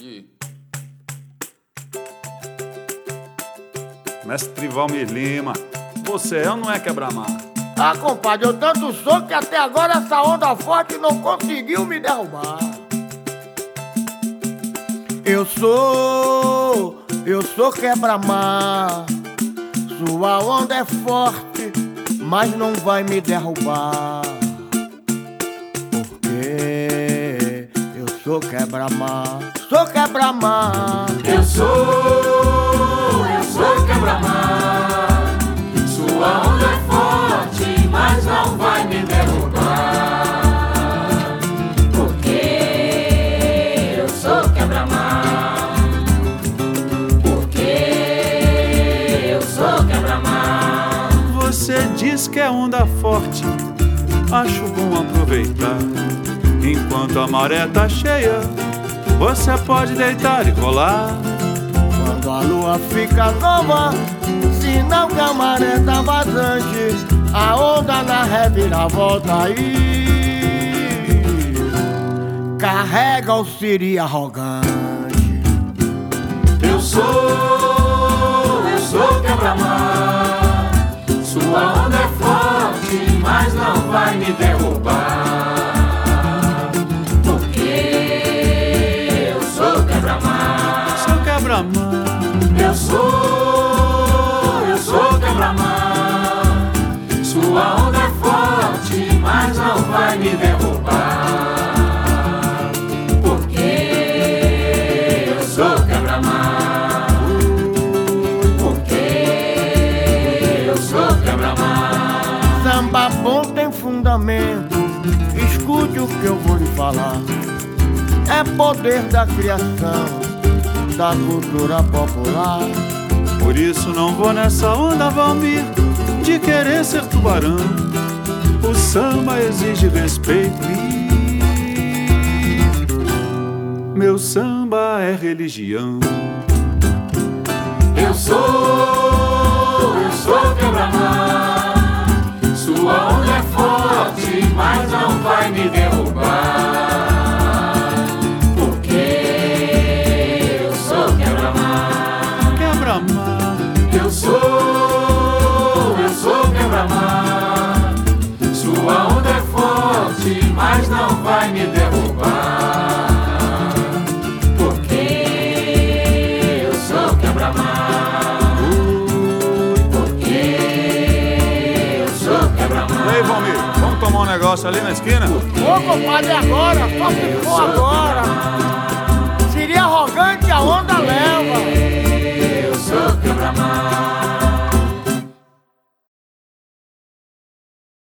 aqui. Mestre Valmir Lima, você é ou não é quebra-mar? Ah, compadre, eu tanto sou que até agora essa onda forte não conseguiu me derrubar. Eu sou quebra-mar. Sua onda é forte, mas não vai me derrubar. Porque eu sou quebra-mar. Sou quebra-mar. Eu sou quebra-mar. Sua onda é forte, mas não vai me derrubar. Porque eu sou quebra-mar. Porque eu sou quebra-mar. Você diz que é onda forte, acho bom aproveitar. Enquanto a maré tá cheia, você pode deitar e rolar. Quando a lua fica nova, sinal que a maré tá vazante, a onda na reviravolta aí carrega o siri arrogante. Eu sou quebra-mar. Sua onda é forte, mas não vai me derrubar. Porque eu sou quebra-mar. Sou quebra-mar. Eu sou quebra-mar. Sua onda é forte, mas não vai me derrubar. Porque eu sou quebra-mar. Porque eu sou quebra-mar. Samba bom tem fundamento, escute o que eu vou lhe falar. É poder da criação, da cultura popular. Por isso não vou nessa onda, Valmir, de querer ser tubarão. O samba exige respeito e meu samba é religião. Eu sou quebra-mar. Sua onda é forte, mas não vai me derrubar. Porque eu sou quebra-mar. Quebra-mar. Eu sou quebra-mar. Sua onda é forte, mas não vai me derrubar. Porque eu sou quebra-mar. Porque eu sou quebra-mar. Ei, Valmir, vamos tomar um negócio ali na esquina? Ô, compadre, agora, só se for agora.